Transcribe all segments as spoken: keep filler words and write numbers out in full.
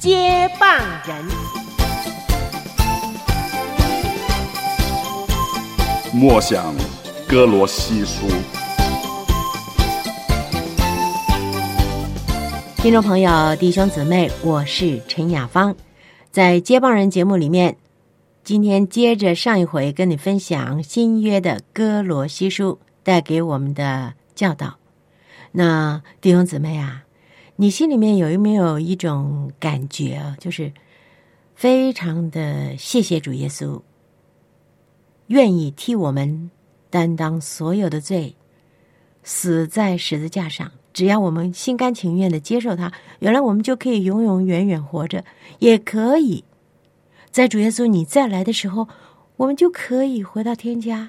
接棒人。 默想歌罗西书。 听众朋友、弟兄姊妹，我是陈雅芳。在接棒人节目里面，今天接着上一回跟你分享新约的歌罗西书带给我们的教导。那弟兄姊妹啊，你心里面有没有一种感觉啊，就是非常的谢谢主耶稣，愿意替我们担当所有的罪，死在十字架上，只要我们心甘情愿的接受他，原来我们就可以永永远远活着，也可以在主耶稣你再来的时候，我们就可以回到天家，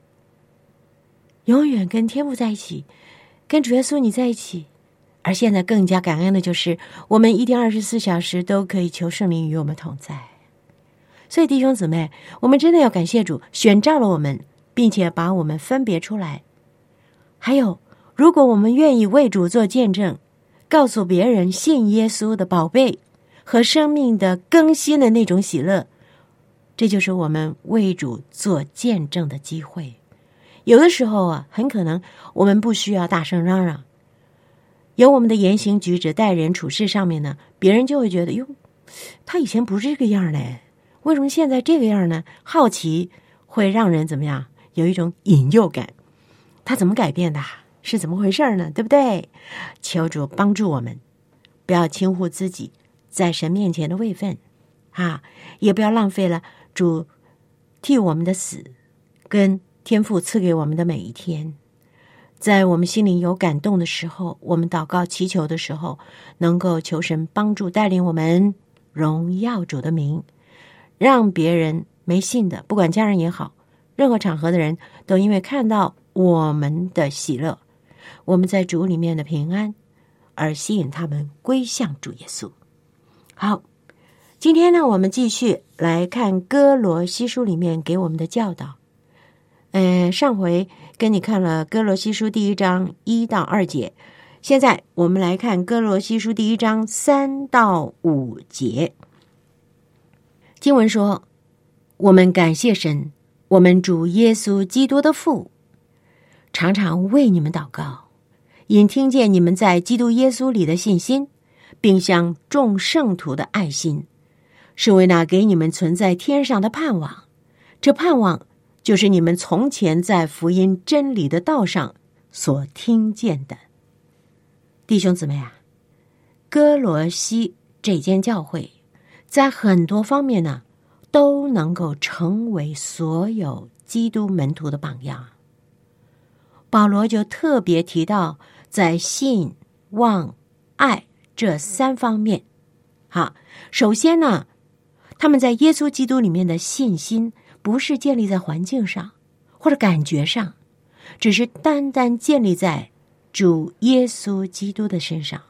永远跟天父在一起，跟主耶稣你在一起。而现在更加感恩的就是我们一天二十四小时都可以求圣灵与我们同在。所以弟兄姊妹，我们真的要感谢主选召了我们，并且把我们分别出来。还有，如果我们愿意为主做见证，告诉别人信耶稣的宝贝和生命的更新的那种喜乐，这就是我们为主做见证的机会。有的时候啊，很可能我们不需要大声嚷嚷，有我们的言行举止、待人处事上面呢，别人就会觉得，哟，他以前不是这个样嘞，为什么现在这个样呢？好奇会让人怎么样？有一种引诱感。他怎么改变的？是怎么回事呢？对不对？求主帮助我们，不要轻忽自己在神面前的位分啊，也不要浪费了主替我们的死跟天父赐给我们的每一天。在我们心里有感动的时候，我们祷告祈求的时候，能够求神帮助带领我们荣耀主的名，让别人没信的，不管家人也好，任何场合的人都因为看到我们的喜乐，我们在主里面的平安，而吸引他们归向主耶稣。好，今天呢，我们继续来看歌罗西书里面给我们的教导。呃，上回跟你看了歌罗西书第一章一到二节，现在我们来看歌罗西书第一章三到五节。经文说，我们感谢神，我们主耶稣基督的父，常常为你们祷告，因听见你们在基督耶稣里的信心，并向众圣徒的爱心，是为那给你们存在天上的盼望。这盼望就是你们从前在福音真理的道上所听见的。弟兄姊妹啊，歌罗西这间教会在很多方面呢，都能够成为所有基督门徒的榜样。保罗就特别提到在信、望、爱这三方面。好，首先呢，他们在耶稣基督里面的信心不是建立在环境上或者感觉上，只是单单建立在主耶稣基督的身上。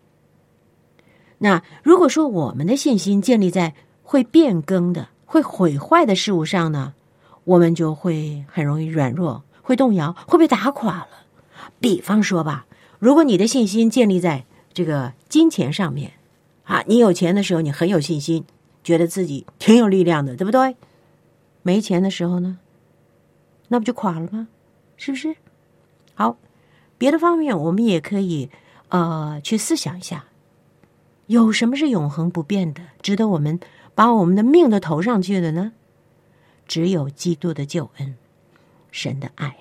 那如果说我们的信心建立在会变更的、会毁坏的事物上呢，我们就会很容易软弱，会动摇，会被打垮了。比方说吧，如果你的信心建立在这个金钱上面啊，你有钱的时候你很有信心，觉得自己挺有力量的，对不对？没钱的时候呢，那不就垮了吗？是不是？好，别的方面我们也可以呃去思想一下，有什么是永恒不变的，值得我们把我们的命都投上去的呢？只有基督的救恩，神的爱。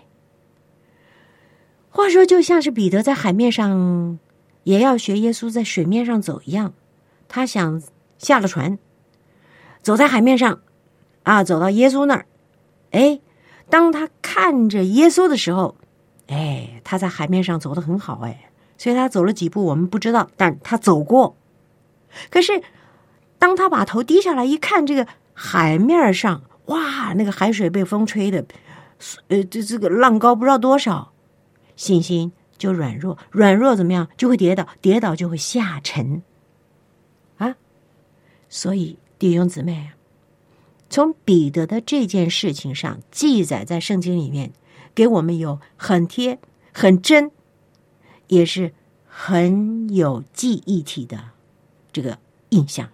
话说，就像是彼得在海面上也要学耶稣在水面上走一样，他想下了船，走在海面上啊，走到耶稣那儿。哎，当他看着耶稣的时候，哎，他在海面上走得很好，哎，所以他走了几步我们不知道，但他走过。可是当他把头低下来一看，这个海面上，哇，那个海水被风吹的，呃，这这个浪高不知道多少，信心就软弱，软弱怎么样？就会跌倒，跌倒就会下沉啊。所以弟兄姊妹，从彼得的这件事情上记载在圣经里面，给我们有很贴、很真，也是很有记忆体的这个印象。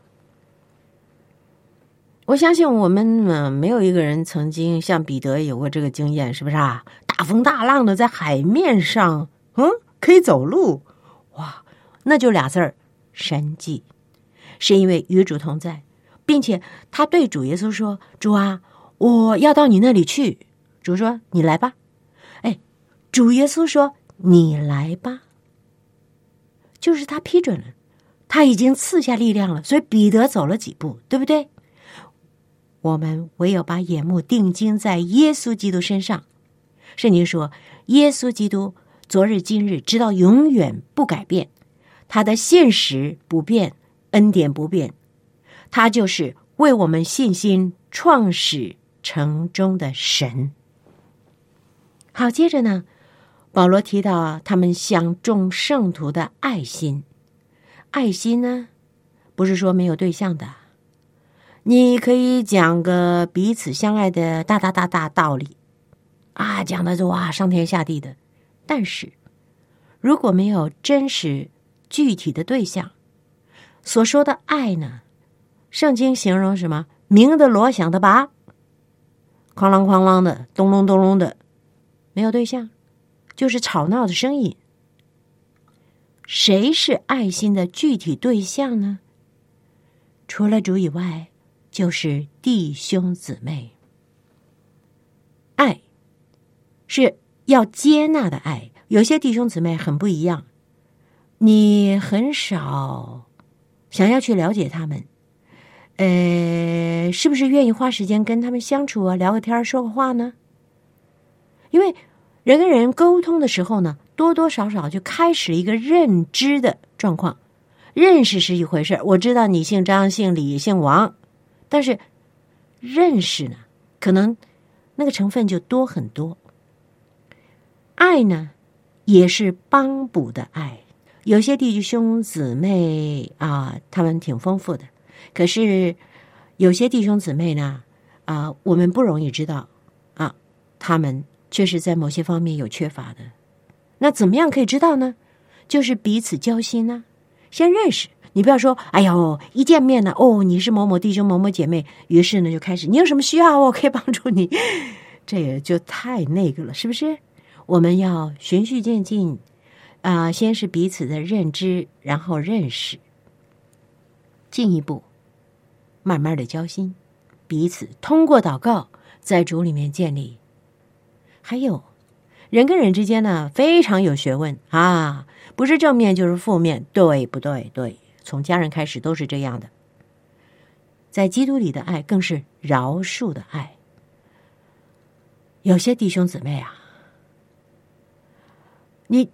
我相信我们呢，没有一个人曾经像彼得有过这个经验，是不是啊？大风大浪的在海面上，嗯，可以走路，哇，那就俩字儿，神迹，是因为与主同在，并且他对主耶稣说：“主啊，我要到你那里去。”主说：“你来吧。”哎，主耶稣说：“你来吧。”就是他批准了，他已经赐下力量了，所以彼得走了几步，对不对？我们唯有把眼目定睛在耶稣基督身上。圣经说，耶稣基督昨日今日直到永远不改变，他的现实不变，恩典不变，他就是为我们信心创始成终的神。好，接着呢，保罗提到他们向众圣徒的爱心。爱心呢，不是说没有对象的，你可以讲个彼此相爱的大大大大道理啊，讲的就哇上天下地的，但是如果没有真实具体的对象，所说的爱呢，圣经形容什么？鸣的锣响的拔，哐啷哐啷的，咚隆咚隆的，没有对象，就是吵闹的声音。谁是爱心的具体对象呢？除了主以外，就是弟兄姊妹。爱是要接纳的爱，有些弟兄姊妹很不一样，你很少想要去了解他们，呃，是不是愿意花时间跟他们相处啊，聊个天说个话呢？因为人跟人沟通的时候呢，多多少少就开始一个认知的状况。认识是一回事，我知道你姓张姓李姓王，但是认识呢，可能那个成分就多很多。爱呢，也是帮补的爱。有些弟兄姊妹啊，他们挺丰富的，可是有些弟兄姊妹呢，啊，我们不容易知道啊，他们确实在某些方面有缺乏的。那怎么样可以知道呢？就是彼此交心呢、啊，先认识。你不要说，哎呦，一见面呢，哦，你是某某弟兄某某姐妹，于是呢就开始，你有什么需要，我可以帮助你，这也就太那个了，是不是？我们要循序渐进，啊、呃，先是彼此的认知，然后认识，进一步慢慢的交心，彼此通过祷告在主里面建立。还有人跟人之间呢，非常有学问啊，不是正面就是负面，对不对？对，从家人开始都是这样的。在基督里的爱更是饶恕的爱。有些弟兄姊妹啊，你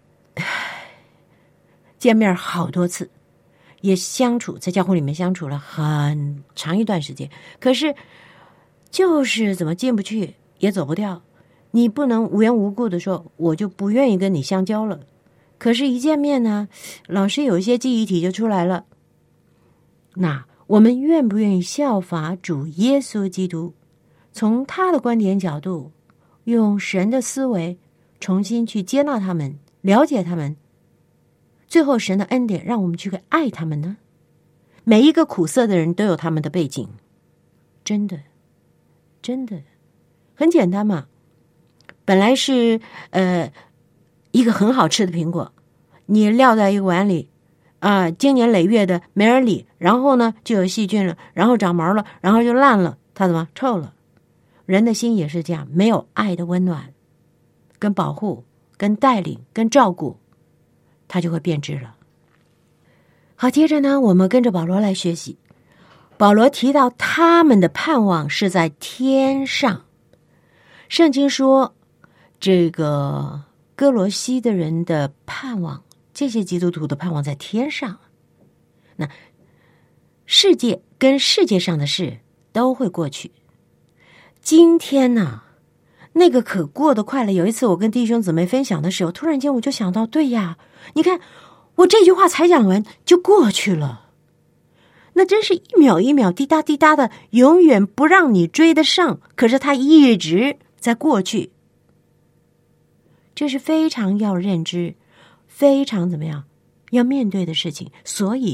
见面好多次，也相处在教会里面相处了很长一段时间，可是就是怎么进不去也走不掉。你不能无缘无故的说我就不愿意跟你相交了，可是一见面呢，老是有一些记忆体就出来了。那我们愿不愿意效法主耶稣基督，从他的观点角度，用神的思维重新去接纳他们，了解他们，最后神的恩典让我们去爱他们呢？每一个苦涩的人都有他们的背景，真的真的很简单嘛。本来是呃一个很好吃的苹果，你撂在一个碗里啊、呃，经年累月的没人理，然后呢就有细菌了，然后长毛了，然后就烂了，它怎么臭了？人的心也是这样，没有爱的温暖跟保护跟带领跟照顾，它就会变质了。好，接着呢，我们跟着保罗来学习。保罗提到他们的盼望是在天上。圣经说这个哥罗西的人的盼望，这些基督徒的盼望在天上。那世界跟世界上的事都会过去，今天呢、啊，那个可过得快乐。有一次我跟弟兄姊妹分享的时候，突然间我就想到，对呀，你看我这句话才讲完就过去了，那真是一秒一秒滴答滴答的，永远不让你追得上，可是它一直在过去。这是非常要认知，非常怎么样要面对的事情。所以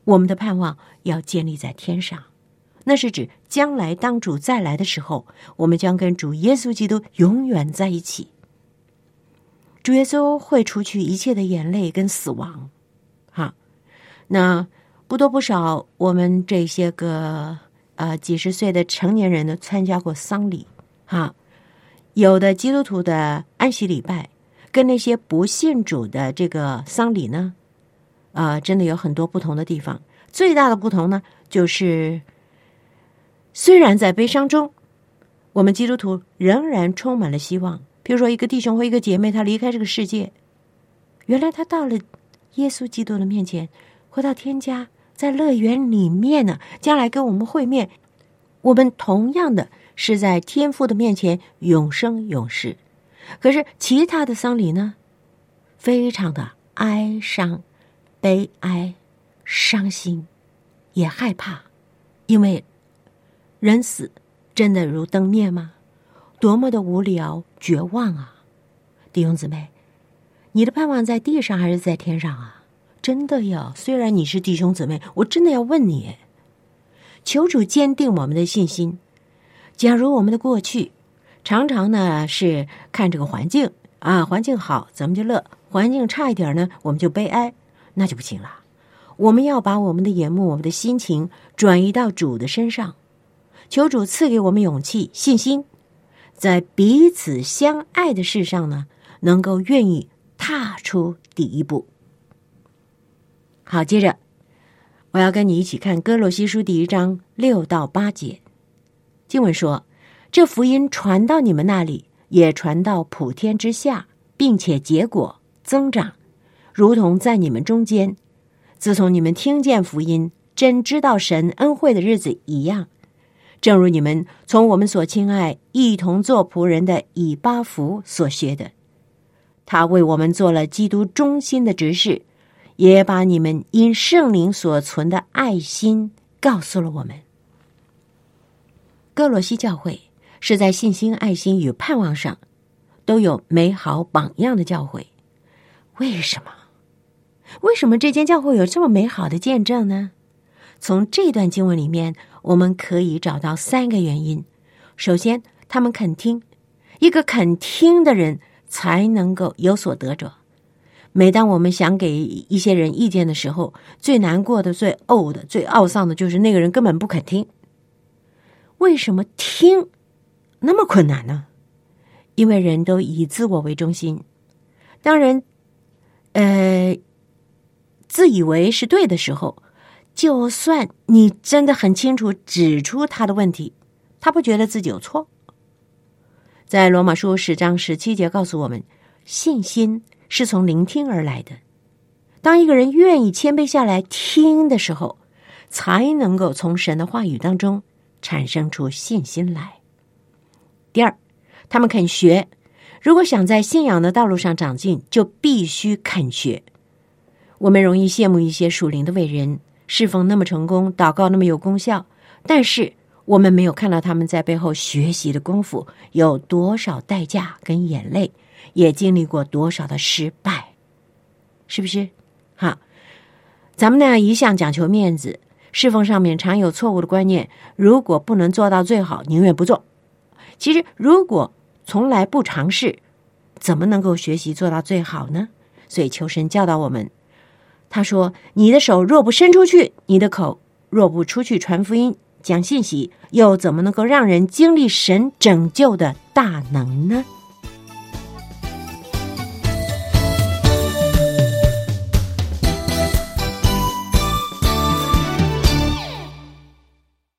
我们的盼望要建立在天上，那是指将来当主再来的时候，我们将跟主耶稣基督永远在一起。主耶稣会除去一切的眼泪跟死亡。哈，那不多不少，我们这些个呃几十岁的成年人呢，参加过丧礼。哈，有的基督徒的安息礼拜，跟那些不信主的这个丧礼呢，呃，真的有很多不同的地方。最大的不同呢，就是虽然在悲伤中，我们基督徒仍然充满了希望。比如说，一个弟兄或一个姐妹，他离开这个世界，原来他到了耶稣基督的面前，回到天家，在乐园里面呢，将来跟我们会面。我们同样的是在天父的面前永生永世。可是其他的丧礼呢，非常的哀伤、悲哀、伤心，也害怕，因为人死真的如灯灭吗？多么的无聊绝望啊！弟兄姊妹，你的盼望在地上还是在天上啊？真的要，虽然你是弟兄姊妹，我真的要问你，求主坚定我们的信心。假如我们的过去常常呢是看这个环境啊，环境好咱们就乐，环境差一点呢我们就悲哀，那就不行了。我们要把我们的眼目、我们的心情转移到主的身上，求主赐给我们勇气、信心，在彼此相爱的事上呢，能够愿意踏出第一步。好，接着我要跟你一起看哥罗西书第一章六到八节。经文说，这福音传到你们那里，也传到普天之下，并且结果增长，如同在你们中间，自从你们听见福音，真知道神恩惠的日子一样。正如你们从我们所亲爱一同做仆人的以巴弗所学的，他为我们做了基督忠心的执事，也把你们因圣灵所存的爱心告诉了我们。哥罗西教会是在信心、爱心与盼望上都有美好榜样的教会。为什么？为什么这间教会有这么美好的见证呢？从这段经文里面，我们可以找到三个原因。首先，他们肯听，一个肯听的人才能够有所得着。每当我们想给一些人意见的时候，最难过的、最怄的、最懊丧的就是那个人根本不肯听。为什么听那么困难呢？因为人都以自我为中心。当人呃自以为是对的时候，就算你真的很清楚指出他的问题，他不觉得自己有错。在罗马书十章十七节告诉我们，信心是从聆听而来的。当一个人愿意谦卑下来听的时候，才能够从神的话语当中产生出信心来。第二，他们肯学。如果想在信仰的道路上长进，就必须肯学。我们容易羡慕一些属灵的伟人，侍奉那么成功，祷告那么有功效，但是我们没有看到他们在背后学习的功夫有多少代价跟眼泪，也经历过多少的失败，是不是？好，咱们呢一向讲求面子，侍奉上面常有错误的观念，如果不能做到最好，宁愿不做。其实如果从来不尝试，怎么能够学习做到最好呢？所以求神教导我们，他说，你的手若不伸出去，你的口若不出去传福音讲信息，又怎么能够让人经历神拯救的大能呢？